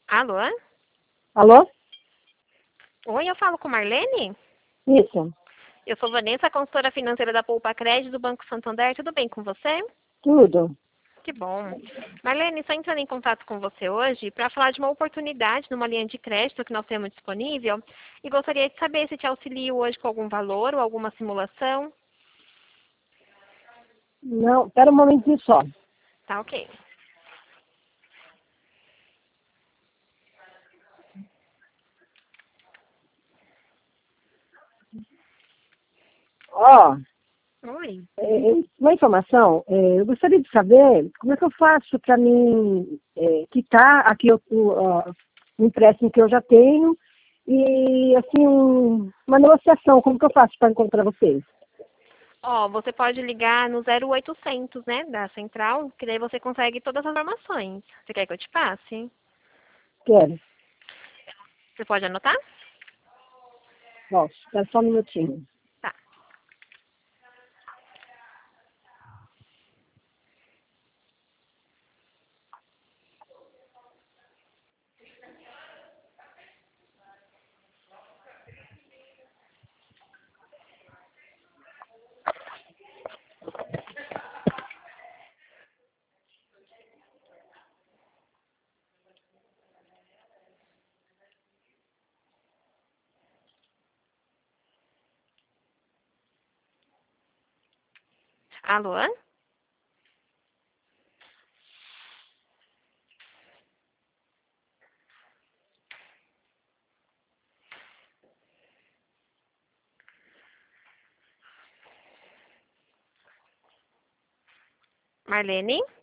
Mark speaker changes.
Speaker 1: Alô?
Speaker 2: Alô?
Speaker 1: Oi, eu falo com Marlene?
Speaker 2: Isso,
Speaker 1: Eu sou Vanessa, consultora financeira da Poupa Crédito do Banco Santander. Tudo bem com você?
Speaker 2: tudo.
Speaker 1: Que bom. Marlene, só entrando em contato com você hoje para falar de uma oportunidade numa linha de crédito que nós temos disponível e gostaria de saber se te auxilio hoje com algum valor ou alguma simulação.
Speaker 2: Não, espera um momentinho só.
Speaker 1: Tá ok.
Speaker 2: Ó,
Speaker 1: Oi.
Speaker 2: uma informação, eu gostaria de saber como é que eu faço para mim quitar aqui o empréstimo que eu já tenho e, assim, uma negociação, como que eu faço para encontrar vocês?
Speaker 1: Ó, você pode ligar no 0800, né, da central, que daí você consegue todas as informações. Você quer que eu te passe?
Speaker 2: Quero,
Speaker 1: Você pode anotar?
Speaker 2: posso, espera só um minutinho.
Speaker 1: Tá. Alô? Marlene?